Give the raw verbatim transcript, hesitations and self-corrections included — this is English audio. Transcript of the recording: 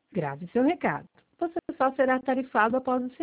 Grave seu recado. Você só será tarifado após o